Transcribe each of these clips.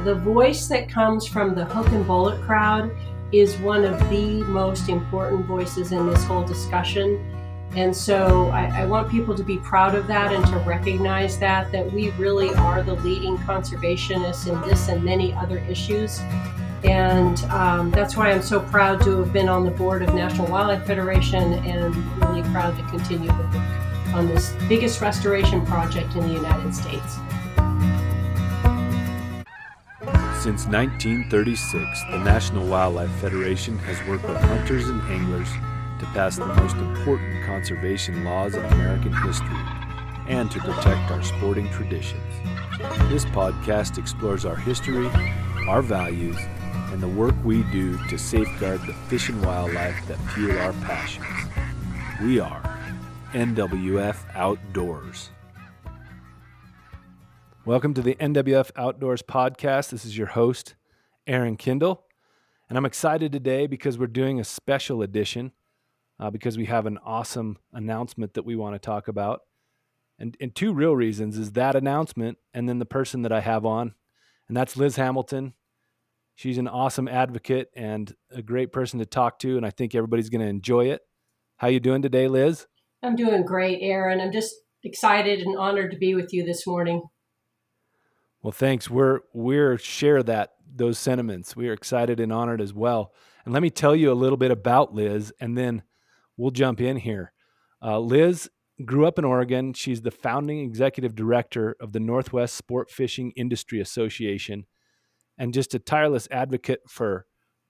the voice that comes from the hook and bullet crowd is one of the most important voices in this whole discussion. And so I want people to be proud of that and to recognize that we really are the leading conservationists in this and many other issues. And that's why I'm so proud to have been on the board of National Wildlife Federation, and really proud to continue the work on this biggest restoration project in the United States. Since 1936, the National Wildlife Federation has worked with hunters and anglers to pass the most important conservation laws in American history and to protect our sporting traditions. This podcast explores our history, our values, and the work we do to safeguard the fish and wildlife that fuel our passions. We are NWF Outdoors. Welcome to the NWF Outdoors podcast. This is your host, Aaron Kindle, and I'm excited today because we're doing a special edition because we have an awesome announcement that we want to talk about. And two real reasons is that announcement and then the person that I have on, and that's Liz Hamilton. She's an awesome advocate and a great person to talk to, and I think everybody's going to enjoy it. How you doing today, Liz? I'm doing great, Aaron. I'm just excited and honored to be with you this morning. Well, thanks. We're share those sentiments. We are excited and honored as well. And let me tell you a little bit about Liz, and then we'll jump in here. Liz grew up in Oregon. She's the founding executive director of the Northwest Sport Fishing Industry Association, and just a tireless advocate for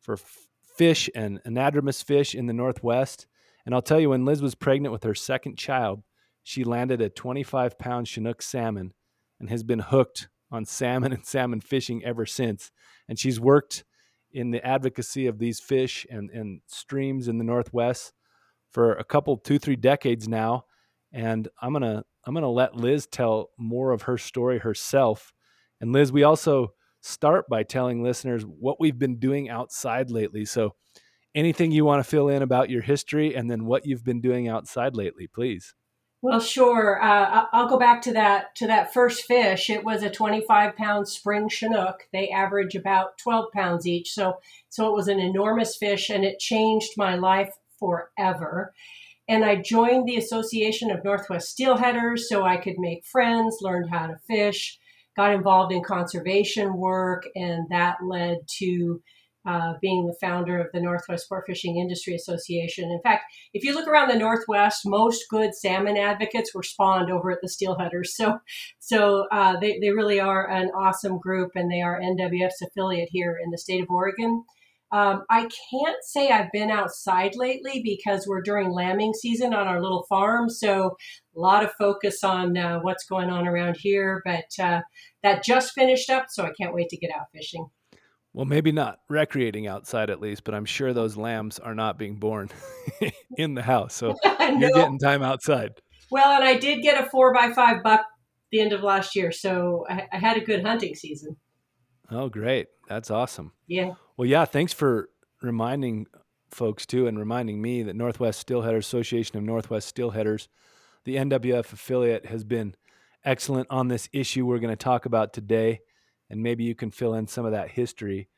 fish and anadromous fish in the Northwest. And I'll tell you, when Liz was pregnant with her second child, she landed a 25-pound Chinook salmon and has been hooked on salmon and salmon fishing ever since. And she's worked in the advocacy of these fish and streams in the Northwest for a couple, 2-3 decades now. And I'm gonna let Liz tell more of her story herself. And Liz, we also start by telling listeners what we've been doing outside lately. So anything you want to fill in about your history and then what you've been doing outside lately, please. Well, sure. I'll go back to that first fish. It was a 25-pound spring Chinook. They average about 12 pounds each. So it was an enormous fish, and it changed my life forever. And I joined the Association of Northwest Steelheaders so I could make friends, learned how to fish, got involved in conservation work, and that led to being the founder of the Northwest Sport Fishing Industry Association. In fact, if you look around the Northwest, most good salmon advocates were spawned over at the Steelheaders. So they really are an awesome group, and they are NWF's affiliate here in the state of Oregon. I can't say I've been outside lately because we're during lambing season on our little farm. So a lot of focus on what's going on around here, but that just finished up. So I can't wait to get out fishing. Well, maybe not recreating outside at least, but I'm sure those lambs are not being born in the house. So you're getting time outside. Well, and I did get a 4x5 buck the end of last year. So I had a good hunting season. Oh, great. That's awesome. Yeah. Well, yeah, thanks for reminding folks too, and reminding me that Northwest Steelheaders, Association of Northwest Steelheaders, the NWF affiliate, has been excellent on this issue we're going to talk about today. And maybe you can fill in some of that history.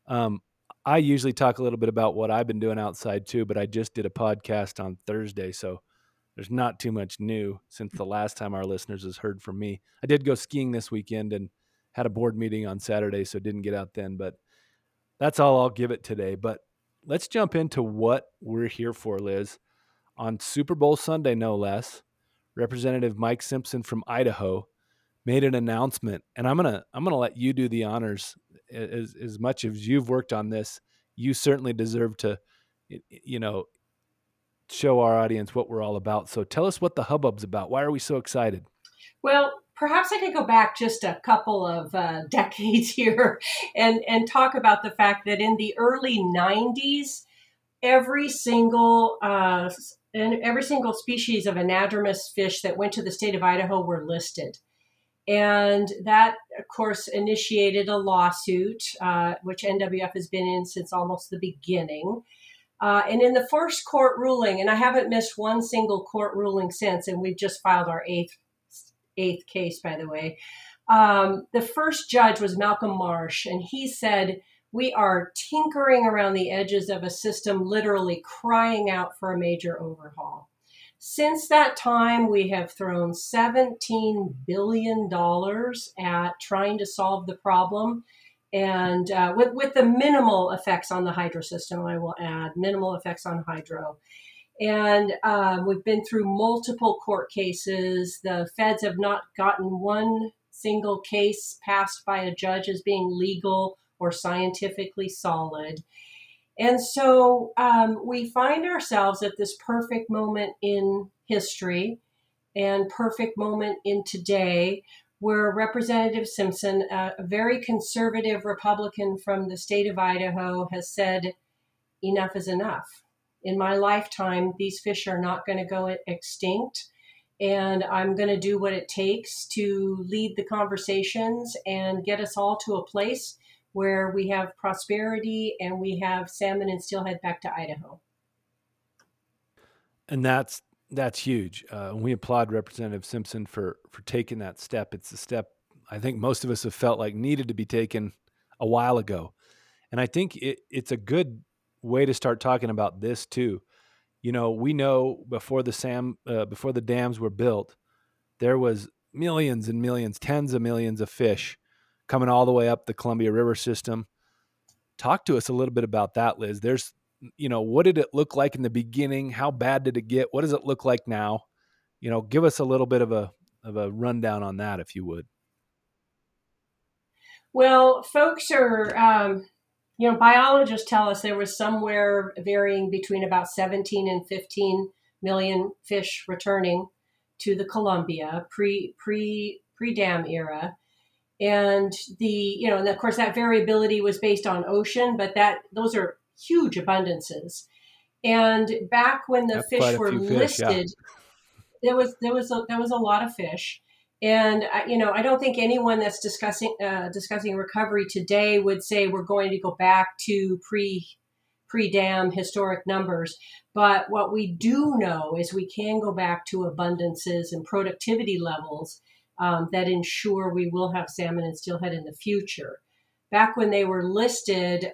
I usually talk a little bit about what I've been doing outside too, but I just did a podcast on Thursday, so there's not too much new since the last time our listeners has heard from me. I did go skiing this weekend and had a board meeting on Saturday, so didn't get out then, but that's all I'll give it today. But let's jump into what we're here for, Liz. On Super Bowl Sunday, no less, Representative Mike Simpson from Idaho made an announcement, and I'm gonna let you do the honors. As much as you've worked on this, you certainly deserve to, show our audience what we're all about. So tell us what the hubbub's about. Why are we so excited? Well, perhaps I could go back just a couple of decades here and talk about the fact that in the early 90s, every single species of anadromous fish that went to the state of Idaho were listed. And that, of course, initiated a lawsuit, which NWF has been in since almost the beginning. And in the first court ruling, and I haven't missed one single court ruling since, and we've just filed our eighth case, by the way. The first judge was Malcolm Marsh, and he said, "We are tinkering around the edges of a system literally crying out for a major overhaul." Since that time, we have thrown $17 billion at trying to solve the problem, and with the minimal effects on the hydro system, I will add, minimal effects on hydro. And we've been through multiple court cases. The feds have not gotten one single case passed by a judge as being legal or scientifically solid. And so we find ourselves at this perfect moment in history and perfect moment in today where Representative Simpson, a very conservative Republican from the state of Idaho, has said, enough is enough. In my lifetime, these fish are not going to go extinct. And I'm going to do what it takes to lead the conversations and get us all to a place where we have prosperity and we have salmon and steelhead back to Idaho. And that's huge. We applaud Representative Simpson for taking that step. It's a step I think most of us have felt like needed to be taken a while ago. And I think it's a good way to start talking about this too. You know, we know before the dams were built, there was millions and millions, tens of millions of fish coming all the way up the Columbia River system. Talk to us a little bit about that, Liz. What did it look like in the beginning? How bad did it get? What does it look like now? Give us a little bit of a rundown on that, if you would. Well, folks are, biologists tell us there was somewhere varying between about 17 and 15 million fish returning to the Columbia pre dam era. And and of course that variability was based on ocean, but those are huge abundances. And back when the fish were listed, there was a lot of fish. And I don't think anyone that's discussing recovery today would say we're going to go back to pre-dam historic numbers. But what we do know is we can go back to abundances and productivity levels that ensure we will have salmon and steelhead in the future. Back when they were listed,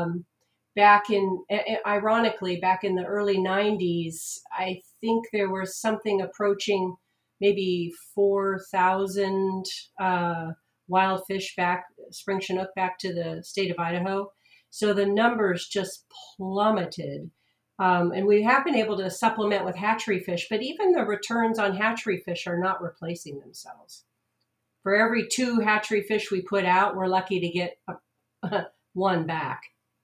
ironically, back in the early 90s, I think there was something approaching maybe 4,000 wild fish spring Chinook back to the state of Idaho. So the numbers just plummeted. And we have been able to supplement with hatchery fish, but even the returns on hatchery fish are not replacing themselves. For every 2 hatchery fish we put out, we're lucky to get 1 back.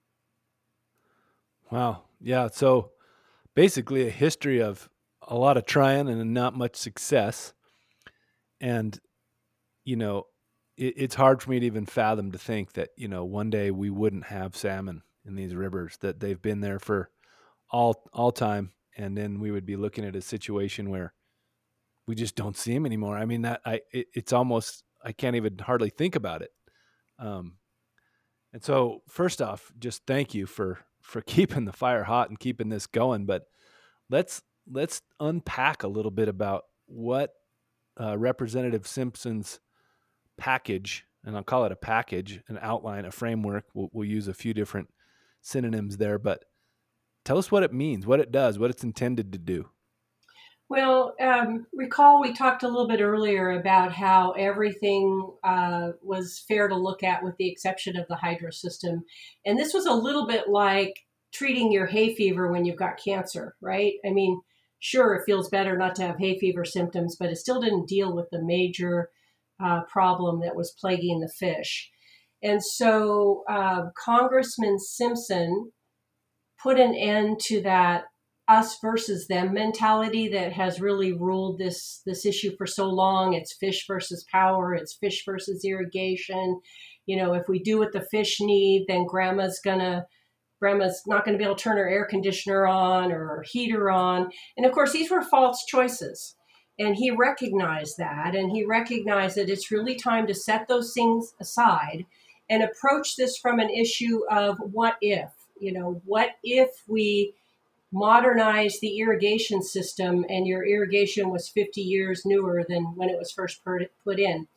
Wow. Yeah. So basically a history of a lot of trying and not much success. And, it's hard for me to even fathom to think that, one day we wouldn't have salmon in these rivers, that they've been there for all time. And then we would be looking at a situation where we just don't see them anymore. I mean, it's almost, I can't even hardly think about it. And so first off, just thank you for keeping the fire hot and keeping this going. But let's unpack a little bit about what Representative Simpson's package, and I'll call it a package, an outline, a framework. We'll use a few different synonyms there, but tell us what it means, what it does, what it's intended to do. Well, recall we talked a little bit earlier about how everything was fair to look at with the exception of the hydro system. And this was a little bit like treating your hay fever when you've got cancer, right? I mean, sure, it feels better not to have hay fever symptoms, but it still didn't deal with the major problem that was plaguing the fish. And so Congressman Simpson put an end to that us versus them mentality that has really ruled this issue for so long. It's fish versus power. It's fish versus irrigation. If we do what the fish need, then grandma's not going to be able to turn her air conditioner on or her heater on. And of course, these were false choices. And he recognized that. And he recognized that it's really time to set those things aside and approach this from an issue of what if. What if we modernize the irrigation system and your irrigation was 50 years newer than when it was first put in?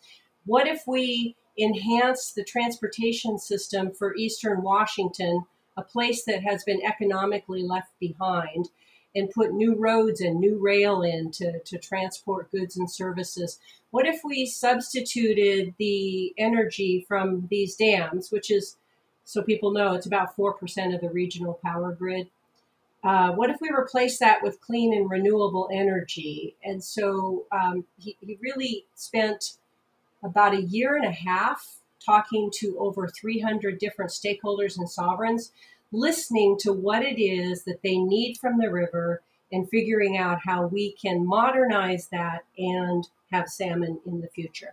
What if we enhance the transportation system for Eastern Washington, a place that has been economically left behind, and put new roads and new rail in to transport goods and services? What if we substituted the energy from these dams, which is, so people know, it's about 4% of the regional power grid? What if we replace that with clean and renewable energy? And so he really spent about a year and a half talking to over 300 different stakeholders and sovereigns, listening to what it is that they need from the river and figuring out how we can modernize that and have salmon in the future.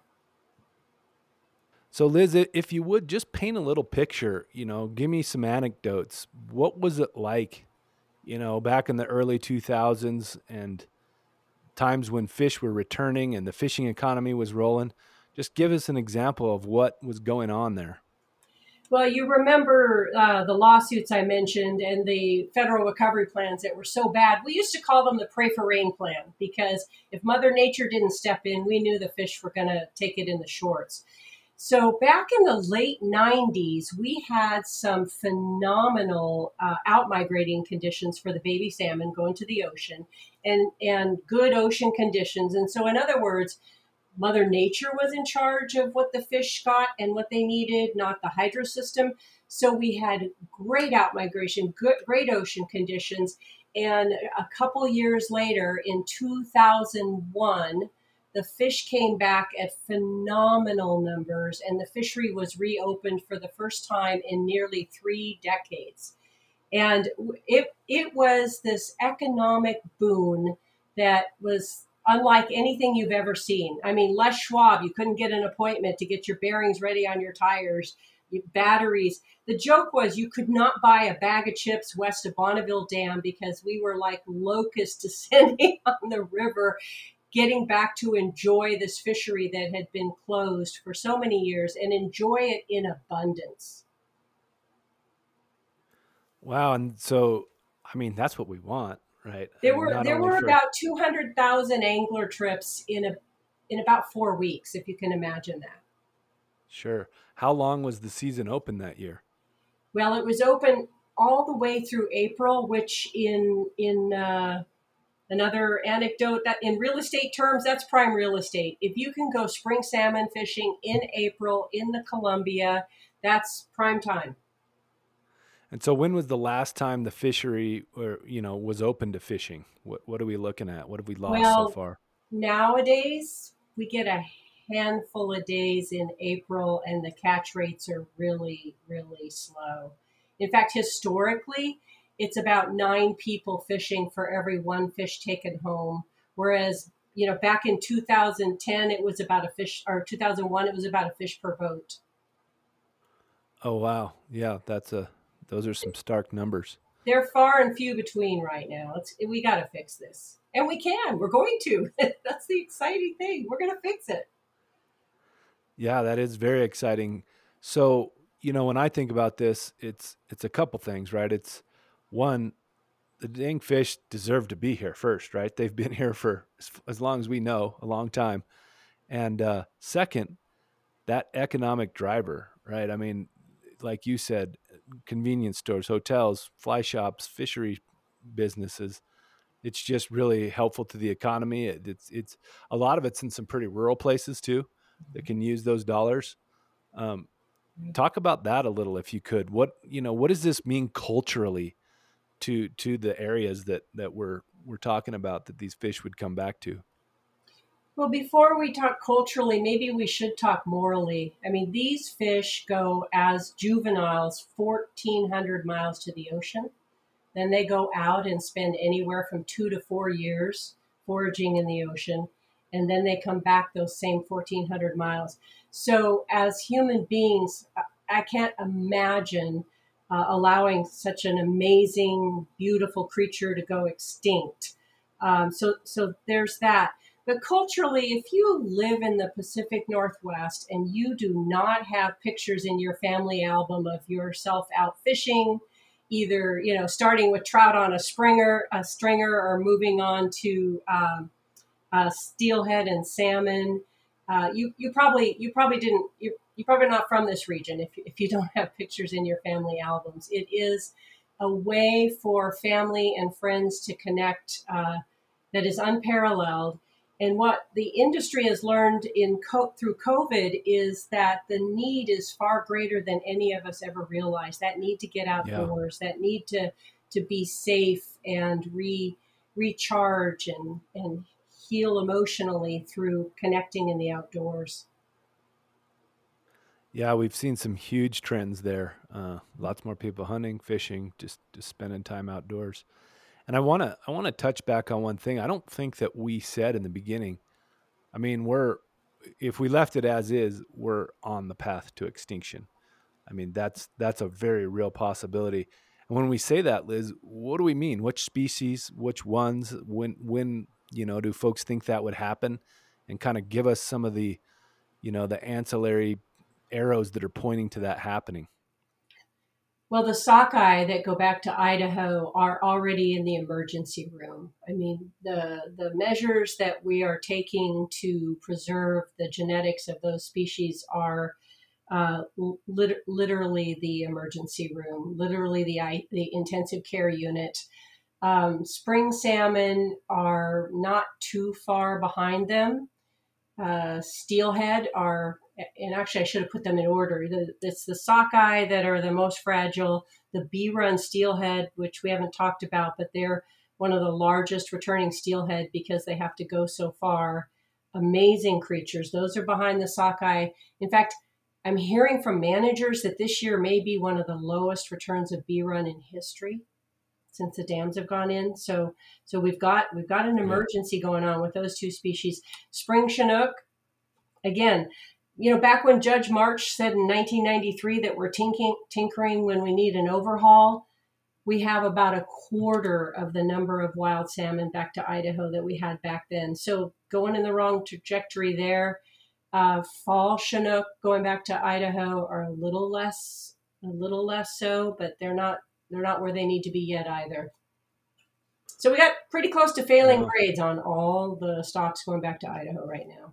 So, Liz, if you would just paint a little picture, give me some anecdotes. What was it like, back in the early 2000s and times when fish were returning and the fishing economy was rolling? Just give us an example of what was going on there. Well, you remember the lawsuits I mentioned and the federal recovery plans that were so bad. We used to call them the Pray for Rain plan, because if Mother Nature didn't step in, we knew the fish were going to take it in the shorts. So back in the late 90s, we had some phenomenal out-migrating conditions for the baby salmon going to the ocean, and good ocean conditions. And so, in other words, Mother Nature was in charge of what the fish got and what they needed, not the hydro system. So we had great outmigration, great ocean conditions. And a couple years later, in 2001, the fish came back at phenomenal numbers, and the fishery was reopened for the first time in nearly 3 decades. And it was this economic boon that was unlike anything you've ever seen. I mean, Les Schwab, you couldn't get an appointment to get your bearings ready on your tires, your batteries. The joke was you could not buy a bag of chips west of Bonneville Dam because we were like locusts descending on the river, getting back to enjoy this fishery that had been closed for so many years and enjoy it in abundance. Wow. And so, that's what we want, right? There were Not there only were for, about 200,000 angler trips in about 4 weeks, if you can imagine that. sure. How long was the season open that year? Well, it was open all the way through April, which in another anecdote, that in real estate terms, that's prime real estate. If you can go spring salmon fishing in April in the Columbia, that's prime time. And so when was the last time the fishery was open to fishing? What are we looking at? What have we lost so Well, far? nowadays we get a handful of days in April, and the catch rates are really, really slow. In fact, historically, it's about 9 people fishing for every one fish taken home. Whereas, back in 2010, it was about a fish, or 2001, it was about a fish per boat. Oh wow. Yeah, those are some stark numbers. They're far and few between right now. We got to fix this. And we can. We're going to. That's the exciting thing. We're going to fix it. Yeah, that is very exciting. So, when I think about this, it's a couple things, right? It's one, the dang fish deserve to be here first, right? They've been here for as long as we know, a long time. And second, that economic driver, right? Like you said, convenience stores, hotels, fly shops, fishery businesses. It's just really helpful to the economy. It's a lot of it's in some pretty rural places too that can use those dollars. Um, Talk about that a little, if you could. What does this mean culturally to the areas that we're talking about that these fish would come back to? Well, before we talk culturally, maybe we should talk morally. I mean, these fish go as juveniles 1,400 miles to the ocean. Then they go out and spend anywhere from 2 to 4 years foraging in the ocean. And then they come back those same 1,400 miles. So, as human beings, I can't imagine allowing such an amazing, beautiful creature to go extinct. So there's that. But culturally, if you live in the Pacific Northwest and you do not have pictures in your family album of yourself out fishing, either starting with trout on a stringer, or moving on to steelhead and salmon, You probably didn't you're probably not from this region if you don't have pictures in your family albums. It is a way for family and friends to connect that is unparalleled. And what the industry has learned through COVID is that the need is far greater than any of us ever realized. That need to get Yeah. outdoors, that need to be safe and recharge and heal emotionally through connecting in the outdoors. Yeah, we've seen some huge trends there. Lots more people hunting, fishing, just spending time outdoors. And I want to touch back on one thing. I don't think that we said in the beginning. I mean, we're if we left it as is, we're on the path to extinction. I mean, that's a very real possibility. And when we say that, Liz, what do we mean? Which species, which ones, when, do folks think that would happen? And kind of give us some of the ancillary arrows that are pointing to that happening. Well, the sockeye that go back to Idaho are already in the emergency room. I mean, the measures that we are taking to preserve the genetics of those species are literally the emergency room, literally the intensive care unit. Spring salmon are not too far behind them. Steelhead are, and actually I should have put them in order. It's the sockeye that are the most fragile, the bee-run steelhead, which we haven't talked about, but they're one of the largest returning steelhead because they have to go so far. Amazing creatures. Those are behind the sockeye. In fact, I'm hearing from managers that this year may be one of the lowest returns of bee-run in history since the dams have gone in. So we've got an Yeah. emergency going on with those two species. Spring Chinook, again, back when Judge March said in 1993 that we're tinkering when we need an overhaul, we have about a quarter of the number of wild salmon back to Idaho that we had back then. So going in the wrong trajectory there. Fall Chinook going back to Idaho are a little less so, but they're not where they need to be yet either. So we got pretty close to failing Wow. grades on all the stocks going back to Idaho right now.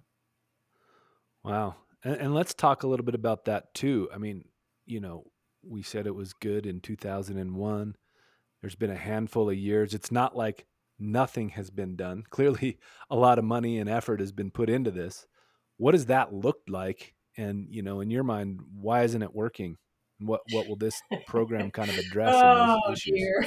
Wow. And let's talk a little bit about that too. I mean, you know, we said it was good in 2001. There's been a handful of years. It's not like nothing has been done. Clearly, a lot of money and effort has been put into this. What does that look like? And, in your mind, why isn't it working? What will this program kind of address in Oh those issues? dear.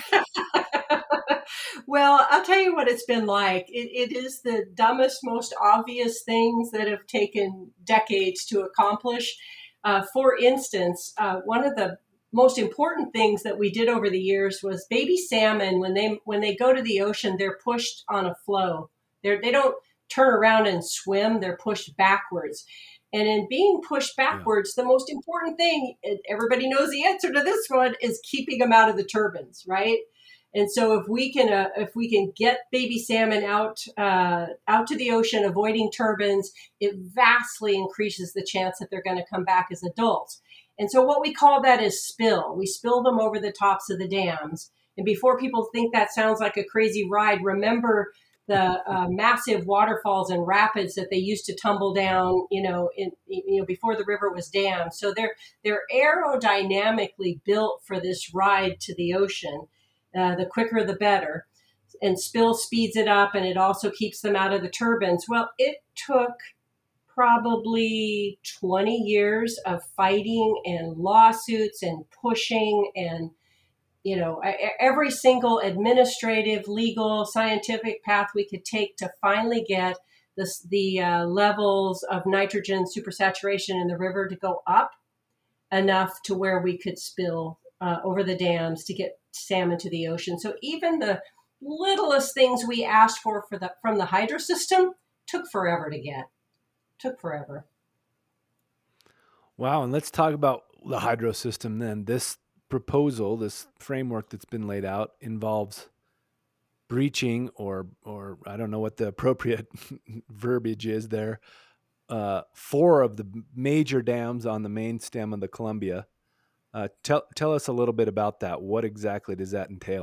Well, I'll tell you what it's been like. It is the dumbest, most obvious things that have taken decades to accomplish. For instance, one of the most important things that we did over the years was baby salmon. When they go to the ocean, they're pushed on a flow. They don't turn around and swim. They're pushed backwards. And in being pushed Yeah. backwards, the most important thing, and everybody knows the answer to this one, is keeping them out of the turbines, right? And so if we can get baby salmon out to the ocean, avoiding turbines, it vastly increases the chance that they're going to come back as adults. And so what we call that is spill. We spill them over the tops of the dams. And before people think that sounds like a crazy ride, remember the massive waterfalls and rapids that they used to tumble down, before the river was dammed. So they're aerodynamically built for this ride to the ocean. The quicker, the better. And spill speeds it up, and it also keeps them out of the turbines. Well, it took probably 20 years of fighting and lawsuits and pushing and every single administrative, legal, scientific path we could take to finally get the levels of nitrogen supersaturation in the river to go up enough to where we could spill over the dams to get salmon to the ocean. So even the littlest things we asked from the hydro system took forever to get. Took forever. Wow. And let's talk about the hydro system then. This proposal, this framework that's been laid out involves breaching or I don't know what the appropriate verbiage is there. Four of the major dams on the main stem of the Columbia. Tell us a little bit about that. What exactly does that entail?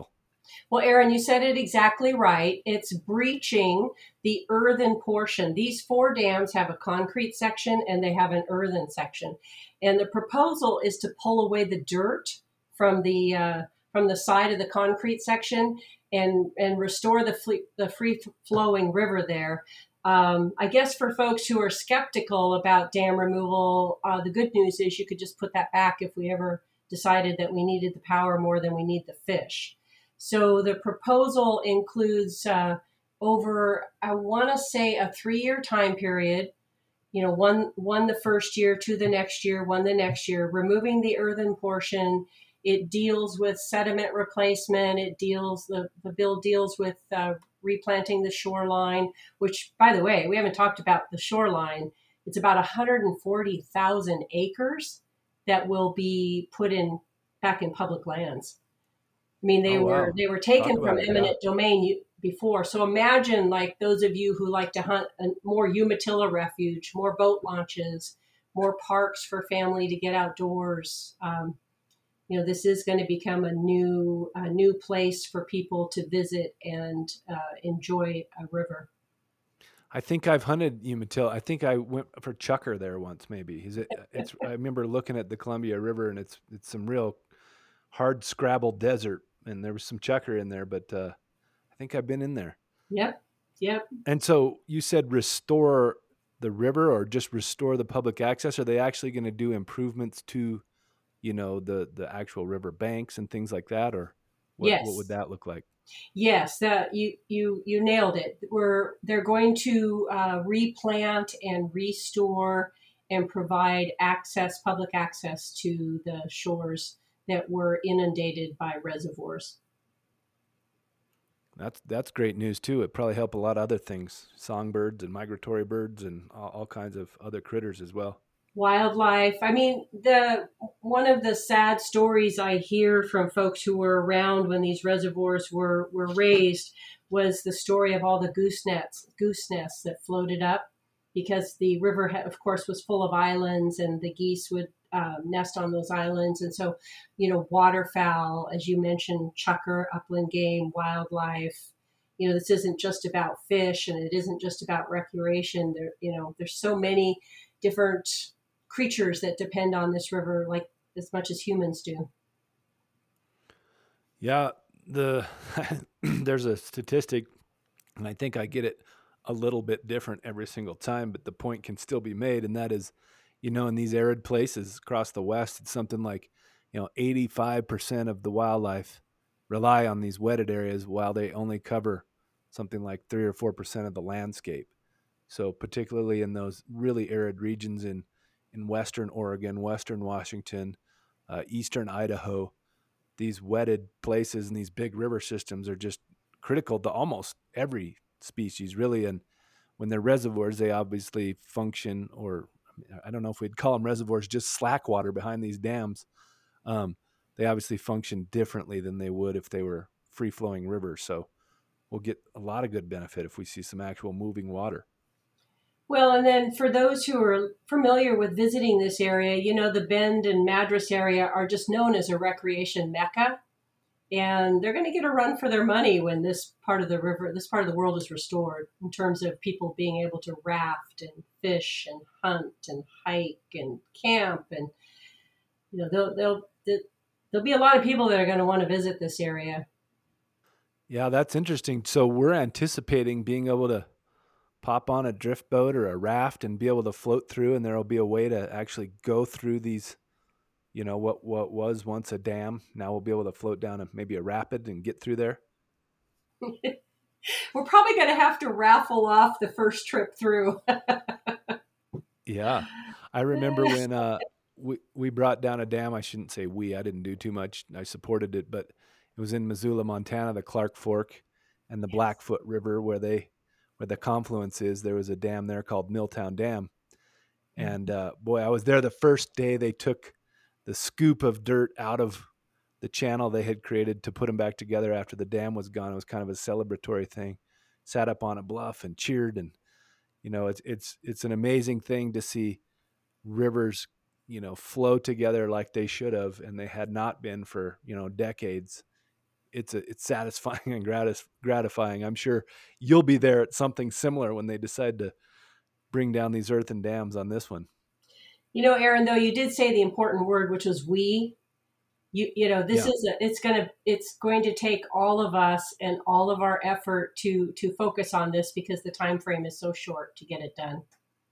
Well, Aaron, you said it exactly right. It's breaching the earthen portion. These four dams have a concrete section and they have an earthen section. And the proposal is to pull away the dirt from the side of the concrete section and restore the free flowing river there. I guess for folks who are skeptical about dam removal, the good news is you could just put that back if we ever decided that we needed the power more than we need the fish. So the proposal includes over, I want to say, a 3 year time period. You know, one the first year, two the next year, one the next year. Removing the earthen portion. It deals with sediment replacement. The bill deals with replanting the shoreline. Which, by the way, we haven't talked about the shoreline. It's about 140,000 acres that will be put in back in public lands. I mean, Oh wow. they were Talk taken from about it. Yeah. eminent domain before. So imagine, like, those of you who like to hunt, more Umatilla refuge, more boat launches, more parks for family to get outdoors. This is going to become a new place for people to visit and enjoy a river. I think I've hunted Umatilla. I think I went for chukar there once. Maybe it's. I remember looking at the Columbia River, and it's some real hard scrabble desert, and there was some chukar in there. But I think I've been in there. Yep, yep. And so you said restore the river, or just restore the public access. Are they actually going to do improvements to, the actual river banks and things like that, or what would Yes. that look like? Yes, that you nailed it. They're going to replant and restore and provide public access to the shores that were inundated by reservoirs. That's great news too. It probably help a lot of other things, songbirds and migratory birds and all kinds of other critters as well. Wildlife. I mean, the one of the sad stories I hear from folks who were around when these reservoirs were raised was the story of all the goose nests that floated up because the river, of course, was full of islands, and the geese would nest on those islands. And so, waterfowl, as you mentioned, chukar, upland game, wildlife. This isn't just about fish, and it isn't just about recreation. There's so many different creatures that depend on this river like as much as humans do. Yeah, the there's a statistic, and I think I get it a little bit different every single time, but the point can still be made, and that is, in these arid places across the West, it's something like, 85% of the wildlife rely on these wetted areas, while they only cover something like 3 or 4% of the landscape. So particularly in those really arid regions in Western Oregon, Western Washington, Eastern Idaho, these wetted places and these big river systems are just critical to almost every species, really. And when they're reservoirs, they obviously function, or I don't know if we'd call them reservoirs, just slack water behind these dams. Um, they obviously function differently than they would if they were free flowing rivers. So we'll get a lot of good benefit if we see some actual moving water. Well, and then for those who are familiar with visiting this area, the Bend and Madras area are just known as a recreation mecca. And they're going to get a run for their money when this part of the world is restored, in terms of people being able to raft and fish and hunt and hike and camp. And, there'll be a lot of people that are going to want to visit this area. Yeah, that's interesting. So we're anticipating being able to pop on a drift boat or a raft and be able to float through, and there'll be a way to actually go through these, what was once a dam. Now we'll be able to float down maybe a rapid and get through there. We're probably going to have to raffle off the first trip through. Yeah. I remember when we brought down a dam. I shouldn't say we, I didn't do too much. I supported it, but it was in Missoula, Montana, the Clark Fork and the Yes. Blackfoot River, where the confluence is. There was a dam there called Milltown Dam. And boy, I was there the first day they took the scoop of dirt out of the channel they had created to put them back together after the dam was gone. It was kind of a celebratory thing. Sat up on a bluff and cheered, and it's an amazing thing to see rivers, flow together like they should have, and they had not been for decades. it's satisfying and gratifying. I'm sure you'll be there at something similar when they decide to bring down these earthen dams on this one. Aaron, though, you did say the important word, which was we. This Yeah. is it's going to take all of us and all of our effort to focus on this because the time frame is so short to get it done.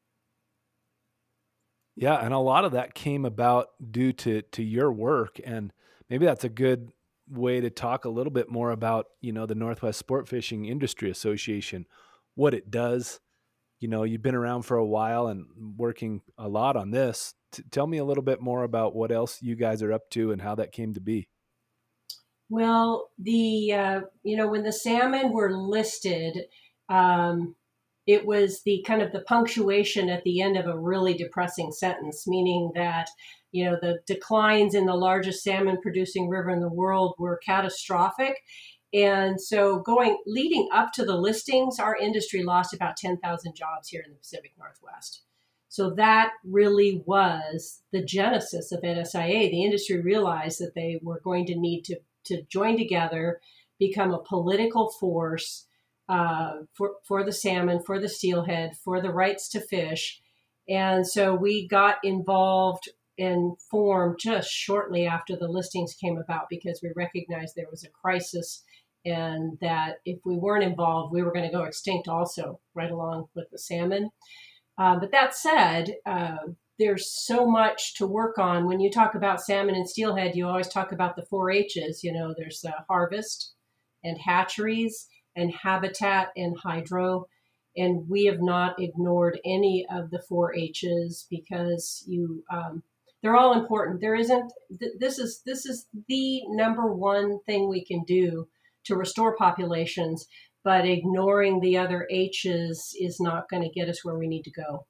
Yeah, and a lot of that came about due to your work, and maybe that's a good way to talk a little bit more about, the Northwest Sport Fishing Industry Association, what it does. You've been around for a while and working a lot on this. Tell me a little bit more about what else you guys are up to and how that came to be. Well, when the salmon were listed, um, it was the kind of the punctuation at the end of a really depressing sentence, meaning that, the declines in the largest salmon producing river in the world were catastrophic. And so leading up to the listings, our industry lost about 10,000 jobs here in the Pacific Northwest. So that really was the genesis of NSIA. The industry realized that they were going to need to join together, become a political force for the salmon, for the steelhead, for the rights to fish. And so we got involved and formed just shortly after the listings came about because we recognized there was a crisis and that if we weren't involved, we were going to go extinct also, right along with the salmon. But that said, there's so much to work on. When you talk about salmon and steelhead, you always talk about the 4-H's. There's harvest and hatcheries and habitat and hydro. And we have not ignored any of the 4-H's because they're all important. There isn't, this is the number one thing we can do to restore populations, but ignoring the other H's is not going to get us where we need to go.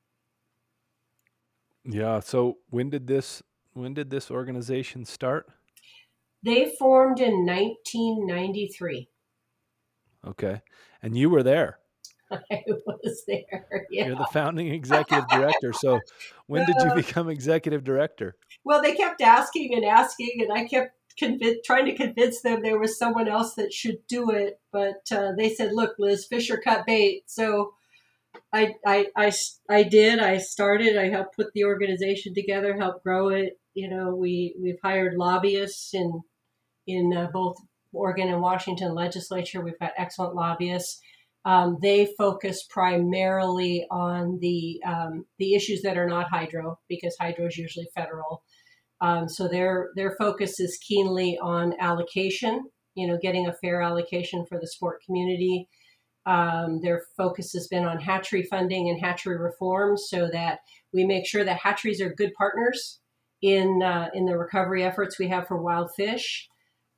Yeah. So when did this organization start? They formed in 1993. Okay. And you were there. I was there. Yeah. You're the founding executive director. So when did you become executive director? Well, they kept asking, and I kept trying to convince them there was someone else that should do it. But they said, "Look, Liz, fish or cut bait." So I did. I started. I helped put the organization together, helped grow it. We've hired lobbyists in both Oregon and Washington legislature. We've got excellent lobbyists. They focus primarily on the issues that are not hydro, because hydro is usually federal. So their focus is keenly on allocation, getting a fair allocation for the sport community. Their focus has been on hatchery funding and hatchery reforms so that we make sure that hatcheries are good partners in the recovery efforts we have for wild fish.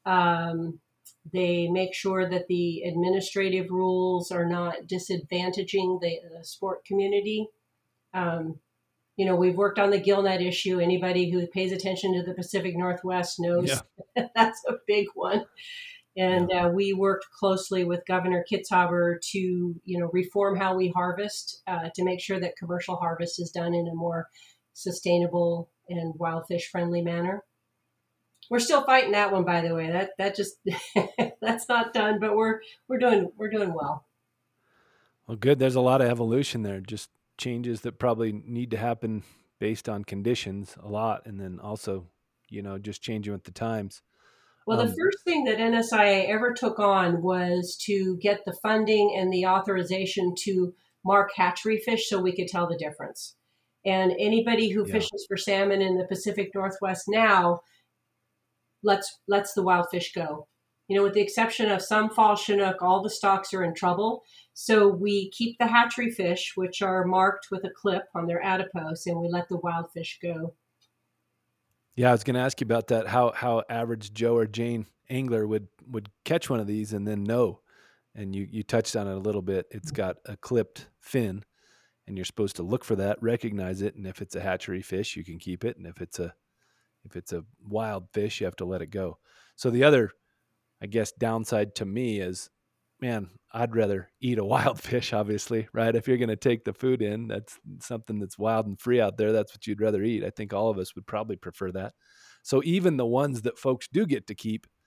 They make sure that the administrative rules are not disadvantaging the sport community. We've worked on the gillnet issue. Anybody who pays attention to the Pacific Northwest knows that's a big one. And we worked closely with Governor Kitzhaber to, reform how we harvest, to make sure that commercial harvest is done in a more sustainable and wild fish friendly manner. We're still fighting that one, by the way. That just that's not done, but we're doing well. Well, good. There's a lot of evolution there. Just changes that probably need to happen based on conditions a lot, and then also, just changing with the times. Well, the first thing that NSIA ever took on was to get the funding and the authorization to mark hatchery fish so we could tell the difference. And anybody who fishes for salmon in the Pacific Northwest now lets the wild fish go. With the exception of some fall Chinook, all the stocks are in trouble. So we keep the hatchery fish, which are marked with a clip on their adipose, and we let the wild fish go. Yeah, I was going to ask you about that. How average Joe or Jane angler would catch one of these and then know. And you touched on it a little bit. It's got a clipped fin, and you're supposed to look for that, recognize it, and if it's a hatchery fish, you can keep it, and if it's a wild fish, you have to let it go. So the other, I guess, downside to me is, man, I'd rather eat a wild fish, obviously, right? If you're going to take the food in, that's something that's wild and free out there. That's what you'd rather eat. I think all of us would probably prefer that. So even the ones that folks do get to keep,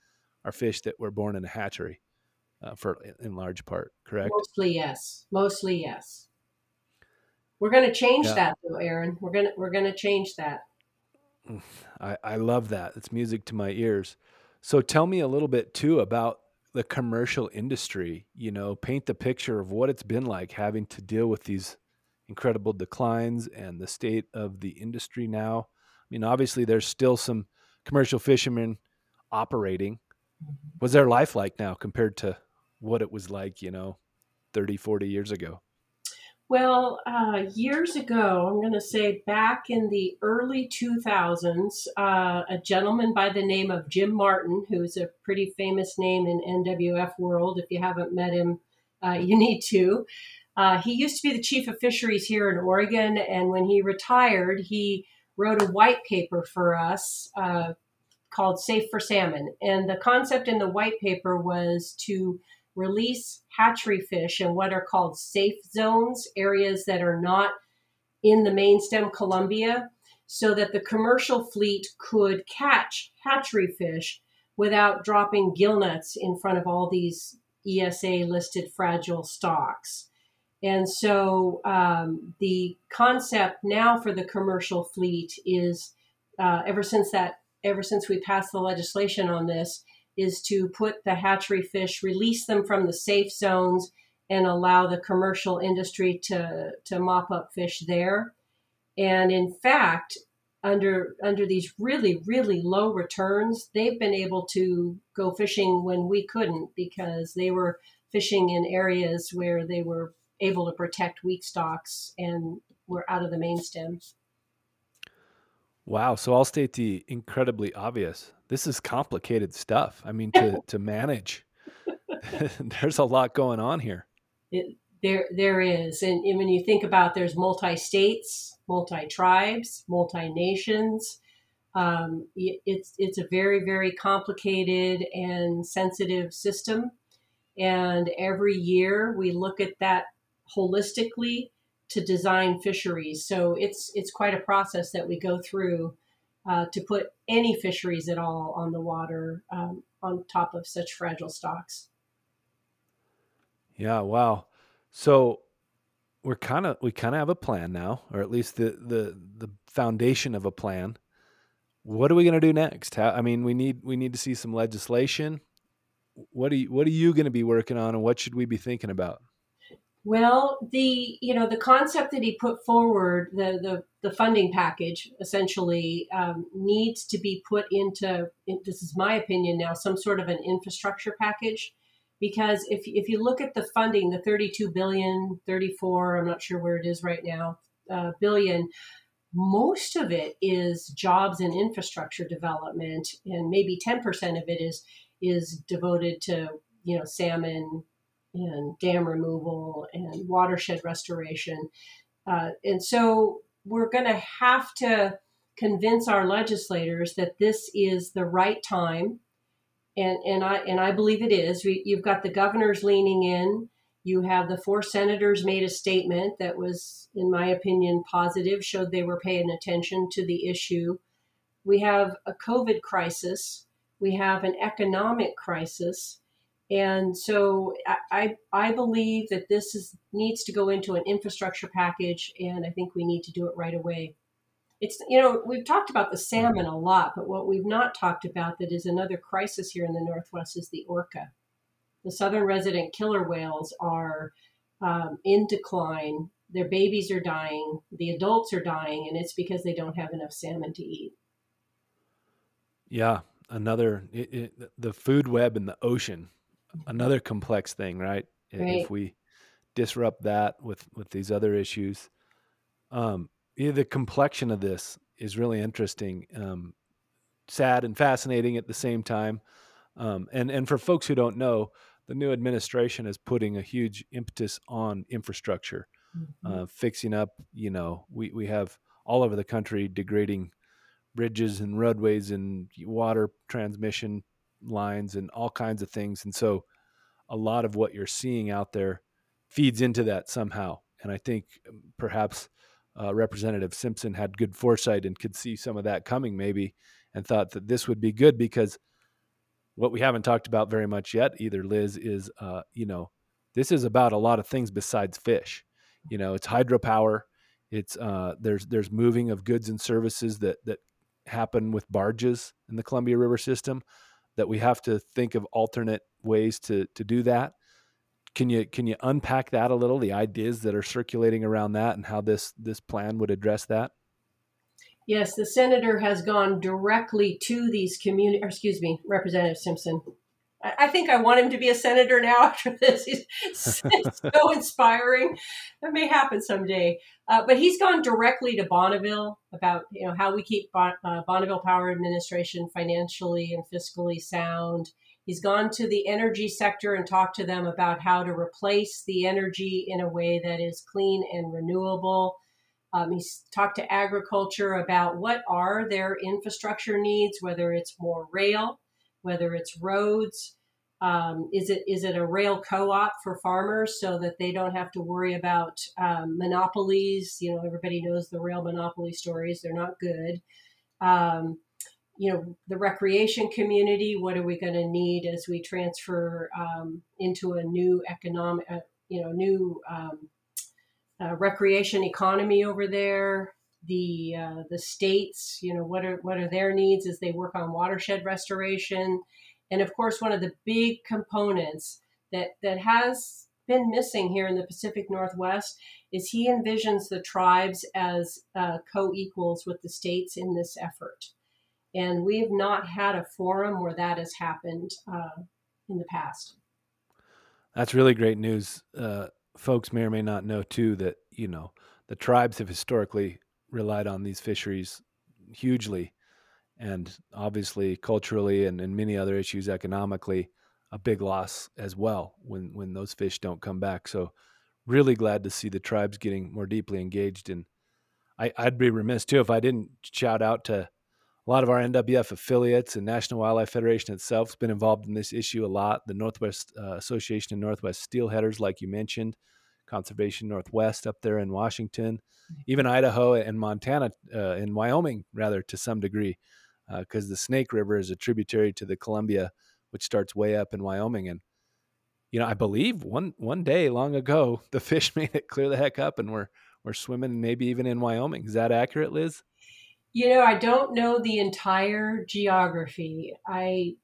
are fish that were born in a hatchery, for in large part. Correct? Mostly yes. Mostly yes. We're going to change Yeah, that though, Aaron. We're going to change that. I love that. It's music to my ears. So tell me a little bit too about the commercial industry. Paint the picture of what it's been like having to deal with these incredible declines and the state of the industry now. I mean, obviously, there's still some commercial fishermen operating. What's their life like now compared to what it was like, 30, 40 years ago? Well, years ago, I'm going to say back in the early 2000s, a gentleman by the name of Jim Martin, who's a pretty famous name in NWF world. If you haven't met him, you need to. He used to be the chief of fisheries here in Oregon, and when he retired, he wrote a white paper for us called Safe for Salmon. And the concept in the white paper was to release hatchery fish in what are called safe zones, areas that are not in the main stem Columbia, so that the commercial fleet could catch hatchery fish without dropping gill nets in front of all these ESA listed fragile stocks. And so the concept now for the commercial fleet is ever since that ever since we passed the legislation on this is to put the hatchery fish, release them from the safe zones, and allow the commercial industry to mop up fish there. And in fact, under these really really low returns, they've been able to go fishing when we couldn't because they were fishing in areas where they were able to protect weak stocks and were out of the main stem. Wow. So I'll state the incredibly obvious. This is complicated stuff. I mean, to manage, there's a lot going on here. There is, and when you think about there's multi states, multi tribes, multi nations. It's a very very complicated and sensitive system, and every year we look at that holistically to design fisheries. So it's quite a process that we go through to put any fisheries at all on the water on top of such fragile stocks. Yeah. Wow. So we kind of have a plan now, or at least the foundation of a plan. What are we going to do next? I mean, we need to see some legislation. What are you going to be working on, and what should we be thinking about? Well, the concept that he put forward, the funding package, essentially needs to be put into. This is my opinion now, some sort of an infrastructure package, because if you look at the funding, the 32 billion, 34, I'm not sure where it is right now, billion, most of it is jobs and infrastructure development, and maybe 10% of it is devoted to salmon and dam removal and watershed restoration. And so we're going to have to convince our legislators that this is the right time. And I believe it is. You've got the governors leaning in. You have the four senators made a statement that was, in my opinion, positive, showed they were paying attention to the issue. We have a COVID crisis. We have an economic crisis. And so I believe that needs to go into an infrastructure package, and I think we need to do it right away. We've talked about the salmon a lot, but what we've not talked about that is another crisis here in the Northwest is the orca. The southern resident killer whales are in decline. Their babies are dying. The adults are dying, and it's because they don't have enough salmon to eat. Yeah, the food web in the ocean, another complex thing, right? Right. If we disrupt that with these other issues, yeah, the complexion of this is really interesting, sad and fascinating at the same time. And for folks who don't know, the new administration is putting a huge impetus on infrastructure, Mhm. fixing up. We have all over the country degrading bridges and roadways and water transmission lines and all kinds of things. And so a lot of what you're seeing out there feeds into that somehow. And I think perhaps Representative Simpson had good foresight and could see some of that coming maybe, and thought that this would be good because what we haven't talked about very much yet either, Liz, is this is about a lot of things besides fish. It's hydropower. It's there's moving of goods and services that happen with barges in the Columbia River system, that we have to think of alternate ways to do that. Can you unpack that a little, the ideas that are circulating around that and how this plan would address that? Yes, the senator has gone directly to these Representative Simpson. I think I want him to be a senator now after this. He's so inspiring. That may happen someday. But he's gone directly to Bonneville about how we keep Bonneville Power Administration financially and fiscally sound. He's gone to the energy sector and talked to them about how to replace the energy in a way that is clean and renewable. He's talked to agriculture about what are their infrastructure needs, whether it's more rail, whether it's roads. Is it a rail co-op for farmers so that they don't have to worry about monopolies? Everybody knows the rail monopoly stories. They're not good. The recreation community, what are we going to need as we transfer into a new economic, recreation economy over there? The states, what are their needs as they work on watershed restoration? And of course, one of the big components that has been missing here in the Pacific Northwest is he envisions the tribes as co-equals with the states in this effort. And we have not had a forum where that has happened in the past. That's really great news. Folks may or may not know too that the tribes have historically relied on these fisheries hugely, and obviously culturally and in many other issues economically, a big loss as well when those fish don't come back. So really glad to see the tribes getting more deeply engaged. And I'd be remiss too if I didn't shout out to a lot of our NWF affiliates, and National Wildlife Federation itself has been involved in this issue a lot. The Northwest Association of Northwest Steelheaders, like you mentioned, Conservation Northwest up there in Washington, even Idaho and Montana, in Wyoming, rather, to some degree, because the Snake River is a tributary to the Columbia, which starts way up in Wyoming. And, I believe one day long ago, the fish made it clear the heck up and we're swimming maybe even in Wyoming. Is that accurate, Liz? I don't know the entire geography. I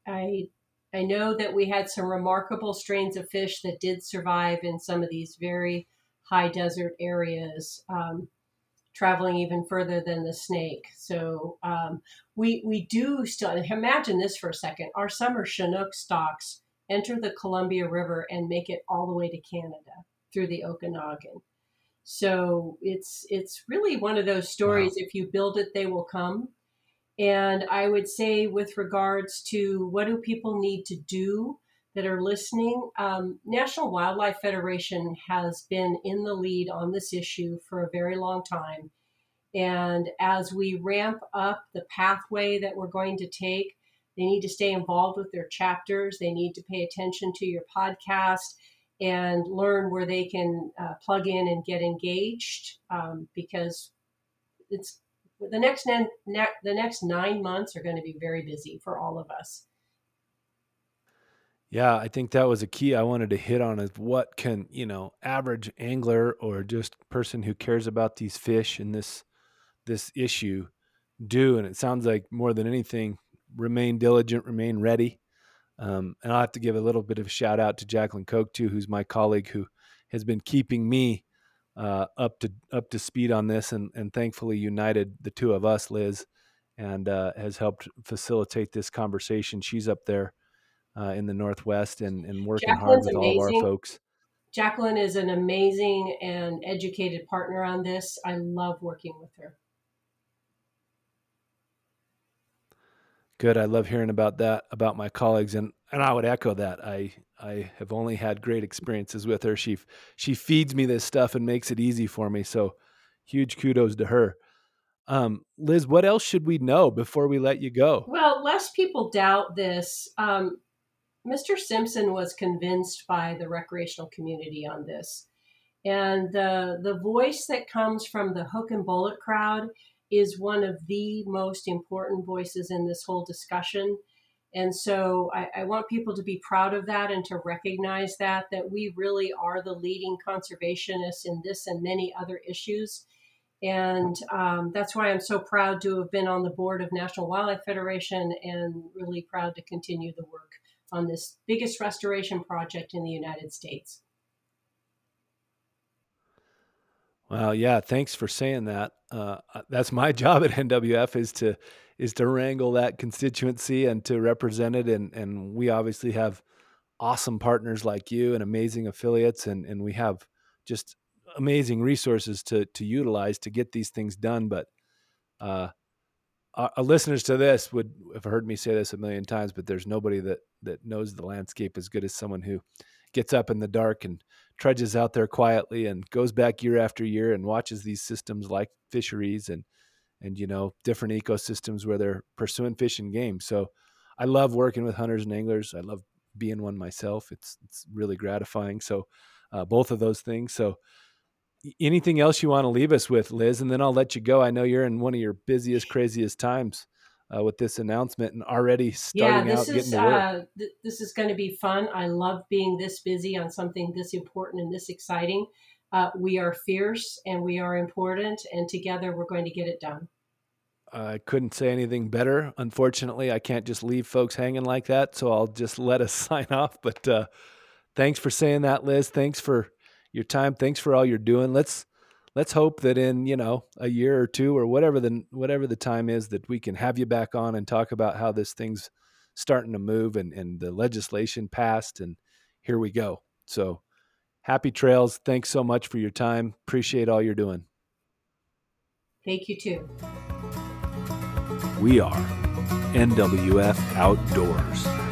know that we had some remarkable strains of fish that did survive in some of these very high desert areas, traveling even further than the Snake. So we do still, imagine this for a second, our summer Chinook stocks enter the Columbia River and make it all the way to Canada through the Okanagan. So it's really one of those stories. Wow. If you build it, they will come. And I would say, with regards to what do people need to do that are listening, National Wildlife Federation has been in the lead on this issue for a very long time. And as we ramp up the pathway that we're going to take, they need to stay involved with their chapters. They need to pay attention to your podcast and learn where they can plug in and get engaged, because it's the next 9 months are going to be very busy for all of us. Yeah, I think that was a key I wanted to hit on, is what can, average angler or just person who cares about these fish and this issue do. And it sounds like more than anything, remain diligent, remain ready. And I'll have to give a little bit of a shout out to Jacqueline Koch too, who's my colleague who has been keeping me up to speed on this, and thankfully united the two of us, Liz, and has helped facilitate this conversation. She's up there in the Northwest and working hard with all of our folks. Jacqueline is an amazing and educated partner on this. I love working with her. Good. I love hearing about that, about my colleagues. And I would echo that. I have only had great experiences with her. She feeds me this stuff and makes it easy for me. So huge kudos to her. Liz, what else should we know before we let you go? Well, lest people doubt this, Mr. Simpson was convinced by the recreational community on this. And the voice that comes from the hook and bullet crowd is one of the most important voices in this whole discussion. And so I want people to be proud of that and to recognize that we really are the leading conservationists in this and many other issues. And that's why I'm so proud to have been on the board of National Wildlife Federation, and really proud to continue the work on this biggest restoration project in the United States. Well, yeah, thanks for saying that. That's my job at NWF, is to wrangle that constituency and to represent it. And we obviously have awesome partners like you and amazing affiliates, and we have just amazing resources to utilize to get these things done. But our listeners to this would have heard me say this a million times, but there's nobody that knows the landscape as good as someone who gets up in the dark and trudges out there quietly and goes back year after year and watches these systems like fisheries and different ecosystems where they're pursuing fish and game. So I love working with hunters and anglers. I love being one myself. It's really gratifying. So both of those things. So anything else you want to leave us with, Liz? And then I'll let you go. I know you're in one of your busiest, craziest times with this announcement and already starting out getting to work. This is going to be fun. I love being this busy on something this important and this exciting. We are fierce and we are important, and together we're going to get it done. I couldn't say anything better. Unfortunately, I can't just leave folks hanging like that, so I'll just let us sign off. But thanks for saying that, Liz. Thanks for your time. Thanks for all you're doing. Let's hope that in a year or two or whatever the time is, that we can have you back on and talk about how this thing's starting to move and the legislation passed, and here we go. So happy trails. Thanks so much for your time. Appreciate all you're doing. Thank you too. We are NWF Outdoors.